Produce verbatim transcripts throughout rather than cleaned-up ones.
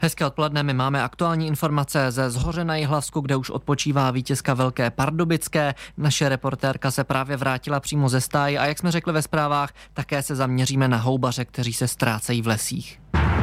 Hezké odpoledne, my máme aktuální informace ze Zhoře na Jihlavsku, kde už odpočívá vítězka Velké Pardubické. Naše reportérka se právě vrátila přímo ze stáje a jak jsme řekli ve zprávách, také se zaměříme na houbaře, kteří se ztrácejí v lesích.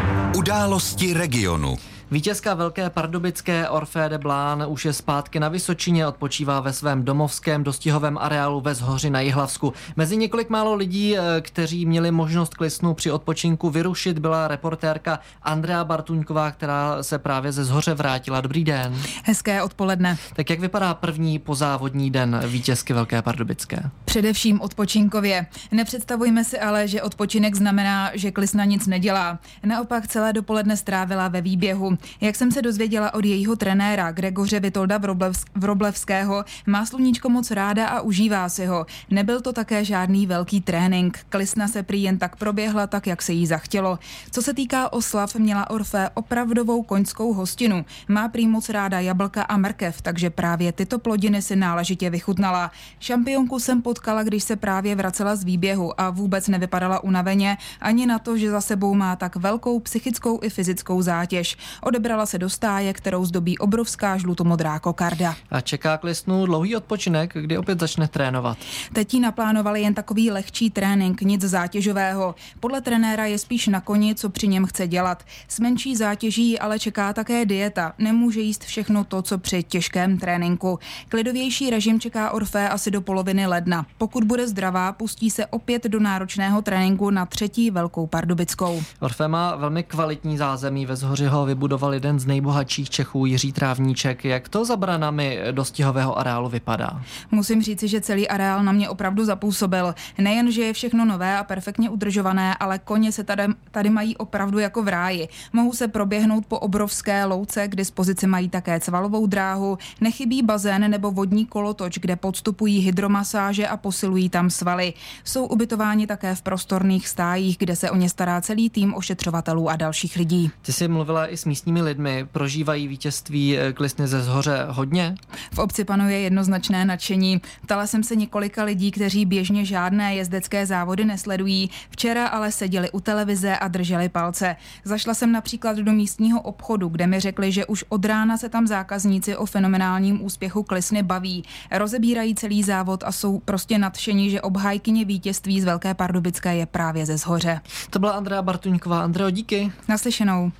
Události regionu. Vítězka Velké Pardubické Orfée de Blán už je zpátky na Vysočině, odpočívá ve svém domovském dostihovém areálu ve Zhoři na Jihlavsku. Mezi několik málo lidí, kteří měli možnost Klisnu při odpočinku vyrušit, byla reportérka Andrea Bartuňková, která se právě ze Zhoře vrátila. Dobrý den. Hezké odpoledne. Tak jak vypadá první pozávodní den vítězky Velké Pardubické? Především odpočinkově. Nepředstavujme si ale, že odpočinek znamená, že Klisna nic nedělá. Naopak celé dopoledne strávila ve výběhu. Jak jsem se dozvěděla od jejího trenéra Gregoře Vitolda Vroblevského, má sluníčko moc ráda a užívá si ho. Nebyl to také žádný velký trénink. Klisna se prý jen tak proběhla, tak jak se jí zachtělo. Co se týká oslav, měla Orfée opravdovou koňskou hostinu. Má prý moc ráda jablka a mrkev, takže právě tyto plodiny si náležitě vychutnala. Šampionku jsem potkala, když se právě vracela z výběhu a vůbec nevypadala unaveně, ani na to, že za sebou má tak velkou psychickou i fyzickou zátěž. Odebrala se do stáje, kterou zdobí obrovská žlutomodrá kokarda. A čeká Klisnu dlouhý odpočinek, kdy opět začne trénovat. Teď jí naplánovali jen takový lehčí trénink, nic zátěžového. Podle trenéra je spíš na koni, co při něm chce dělat. S menší zátěží ale čeká také dieta. Nemůže jíst všechno to, co při těžkém tréninku. Klidovější režim čeká Orfée asi do poloviny ledna. Pokud bude zdravá, pustí se opět do náročného tréninku na třetí Velkou Pardubickou. Orfée má velmi kvalitní zázemí, ve Zhoři ho vybudoval jeden z nejbohatších Čechů, Jiří Trávníček. Jak to za branami dostihového areálu vypadá? Musím říci, že celý areál na mě opravdu zapůsobil. Nejen, že je všechno nové a perfektně udržované, ale koně se tady, tady mají opravdu jako v ráji. Mohou se proběhnout po obrovské louce, k dispozici mají také cvalovou dráhu, nechybí bazén nebo vodní kolotoč, kde podstupují hydromasáže a posilují tam svaly. Jsou ubytováni také v prostorných stájích, kde se o ně stará celý tým ošetřovatelů a dalších lidí. Ty jsi mluvila i s místními lidmi, prožívají vítězství Klisny ze Zhoře hodně? V obci panuje jednoznačné nadšení. Ptala jsem se několika lidí, kteří běžně žádné jezdecké závody nesledují. Včera ale seděli u televize a drželi palce. Zašla jsem například do místního obchodu, kde mi řekli, že už od rána se tam zákazníci o fenomenálním úspěchu Klisny baví. Rozebírají celý závod a jsou prostě nadšení, že obhájkyně vítězství z Velké Pardubické je právě ze Zhoře. To byla Andrea Bartuňková. Andreo, díky. Naslyšenou.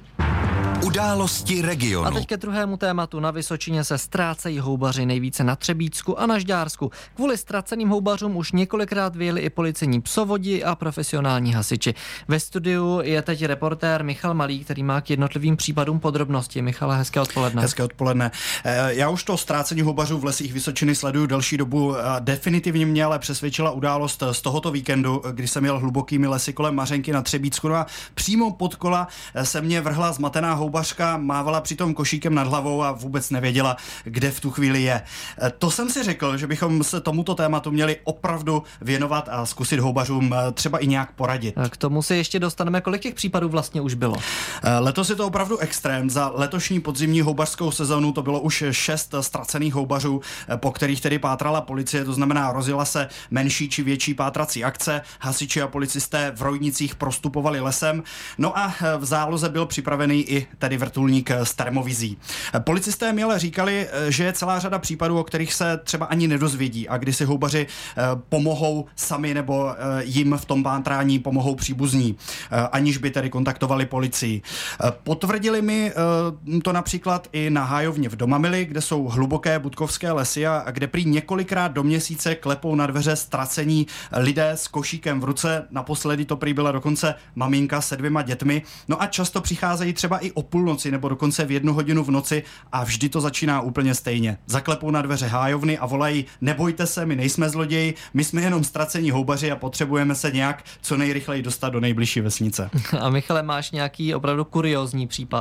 Události regionu. A teď ke druhému tématu. Na Vysočině se ztrácejí houbaři, nejvíce na Třebíčsku a na Žďársku. Kvůli ztraceným houbařům už několikrát vyjeli i policejní psovodi a profesionální hasiči. Ve studiu je teď reportér Michal Malý, který má k jednotlivým případům podrobnosti. Michale, hezké odpoledne. Hezké odpoledne. Já už to ztrácení houbařů v lesích Vysočiny sleduju delší dobu. Definitivně mě ale přesvědčila událost z tohoto víkendu, kdy jsem jel hlubokými lesy kolem Mařenky na Třebíčsku a přímo pod kola se mě vrhla zmatená houbařka, mávala přitom košíkem nad hlavou a vůbec nevěděla, kde v tu chvíli je. To jsem si řekl, že bychom se tomuto tématu měli opravdu věnovat a zkusit houbařům třeba i nějak poradit. K tomu se ještě dostaneme, kolik těch případů vlastně už bylo? Letos je to opravdu extrém. Za letošní podzimní houbařskou sezonu to bylo už šest ztracených houbařů, po kterých tedy pátrala policie, to znamená rozjela se menší či větší pátrací akce, hasiči a policisté v Rojnicích prostupovali lesem, no a v záloze byl připravený i tedy vrtulník s termovizí. Policisté mi ale říkali, že je celá řada případů, o kterých se třeba ani nedozvědí a kdy si houbaři pomohou sami nebo jim v tom pátrání pomohou příbuzní, aniž by tedy kontaktovali policii. Potvrdili mi to například i na hájovně v Domamili, kde jsou hluboké budkovské lesy a kde prý několikrát do měsíce klepou na dveře ztracení lidé s košíkem v ruce. Naposledy to prý byla dokonce maminka se dvěma dětmi. No a často přicházejí třeba i o půlnoci nebo dokonce v jednu hodinu v noci a vždy to začíná úplně stejně. Zaklepou na dveře hájovny a volají: nebojte se, my nejsme zloději, my jsme jenom ztracení houbaři a potřebujeme se nějak co nejrychleji dostat do nejbližší vesnice. A Michale, máš nějaký opravdu kuriózní případ?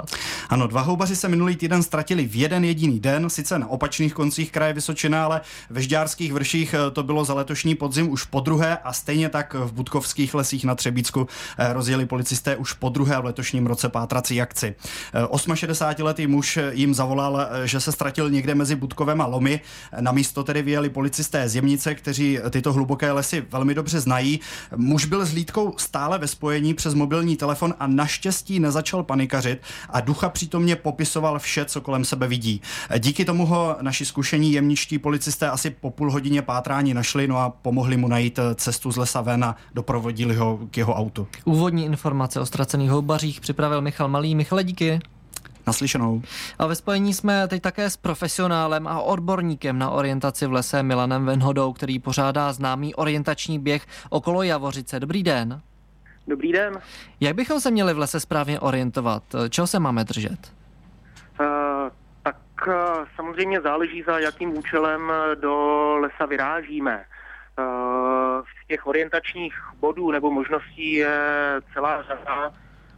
Ano, dva houbaři se minulý týden ztratili v jeden jediný den, sice na opačných koncích kraje Vysočina, ale ve Žďárských vrších to bylo za letošní podzim už podruhé a stejně tak v Budkovských lesích na Třebícku rozjeli policisté už podruhé v letošním roce pátrací akci. šedesátiletý muž jim zavolal, že se ztratil někde mezi Budkovem a Lomy. Na místo tedy vyjeli policisté z Jemnice, kteří tyto hluboké lesy velmi dobře znají. Muž byl s hlídkou stále ve spojení přes mobilní telefon a naštěstí nezačal panikařit a ducha přítomně popisoval vše, co kolem sebe vidí. Díky tomu ho naši zkušení jemničtí policisté asi po půl hodině pátrání našli, no a pomohli mu najít cestu z lesa ven a doprovodili ho k jeho autu. Úvodní informace o ztracených houbařích připravil Michal Malý. Michale, díky. Naslyšenou. A ve spojení jsme teď také s profesionálem a odborníkem na orientaci v lese Milanem Venhodou, který pořádá známý orientační běh okolo Javořice. Dobrý den. Dobrý den. Jak bychom se měli v lese správně orientovat? Čeho se máme držet? Uh, tak uh, samozřejmě záleží, za jakým účelem do lesa vyrážíme. Uh, z těch orientačních bodů nebo možností je celá řada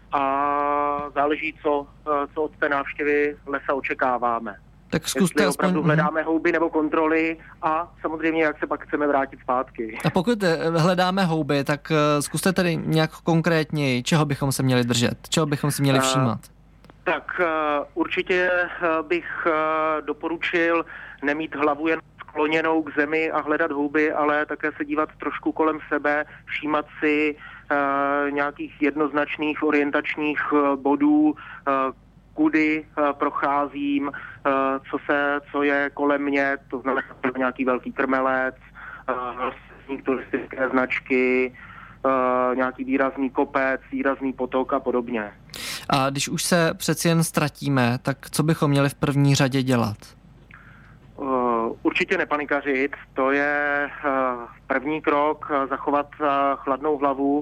a záleží, co, co od té návštěvy lesa očekáváme. Tak zkuste Jestli opravdu aspoň... hledáme houby nebo kontroly a samozřejmě, jak se pak chceme vrátit zpátky. A pokud hledáme houby, tak zkuste tedy nějak konkrétněji, čeho bychom se měli držet, čeho bychom si měli všímat. Uh, tak uh, určitě bych uh, doporučil nemít hlavu jen skloněnou k zemi a hledat houby, ale také se dívat trošku kolem sebe, všímat si uh, nějakých jednoznačných orientačních uh, bodů, uh, kudy uh, procházím, uh, co se, co je kolem mě, to znamená nějaký velký krmelec, uh, turistické značky, uh, nějaký výrazný kopec, výrazný potok a podobně. A když už se přeci jen ztratíme, tak co bychom měli v první řadě dělat? Uh, určitě nepanikařit, to je uh, první krok, uh, zachovat uh, chladnou hlavu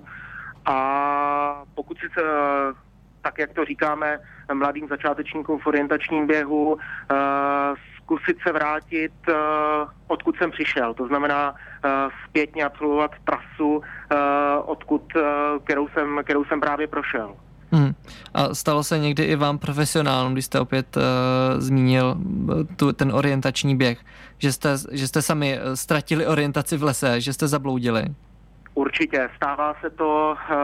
a pokud si, uh, tak jak to říkáme mladým začátečníkům v orientačním běhu, uh, zkusit se vrátit, uh, odkud jsem přišel, to znamená uh, zpětně absolvovat trasu, uh, odkud, uh, kterou, jsem, kterou jsem právě prošel. Hmm. A stalo se někdy i vám profesionálům, když jste opět uh, zmínil tu, ten orientační běh, že jste, že jste sami ztratili orientaci v lese, že jste zabloudili? Určitě, stává se to uh,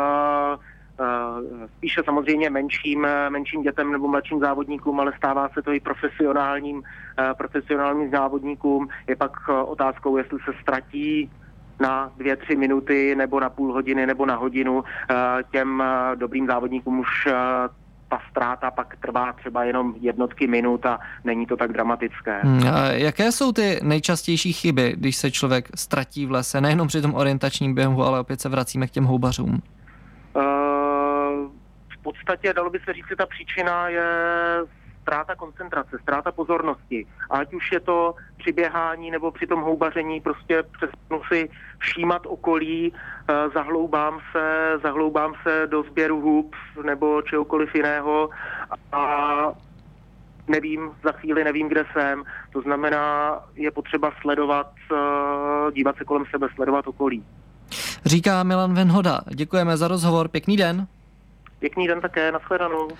uh, spíše samozřejmě menším, menším dětem nebo mladším závodníkům, ale stává se to i profesionálním, uh, profesionálním závodníkům. Je pak uh, otázkou, jestli se ztratí na dvě, tři minuty, nebo na půl hodiny, nebo na hodinu. Těm dobrým závodníkům už ta ztráta pak trvá třeba jenom jednotky minut a není to tak dramatické. Hmm, a jaké jsou ty nejčastější chyby, když se člověk ztratí v lese, nejenom při tom orientačním běhu, ale opět se vracíme k těm houbařům? V podstatě, dalo by se říct, že ta příčina je ztráta koncentrace, ztráta pozornosti. Ať už je to při běhání nebo při tom houbaření, prostě přestanu si všímat okolí, zahloubám se, zahloubám se do sběru hub nebo čehokoliv jiného a nevím, za chvíli nevím, kde jsem. To znamená, je potřeba sledovat, dívat se kolem sebe, sledovat okolí. Říká Milan Venhoda. Děkujeme za rozhovor, pěkný den. Pěkný den také, nashledanou.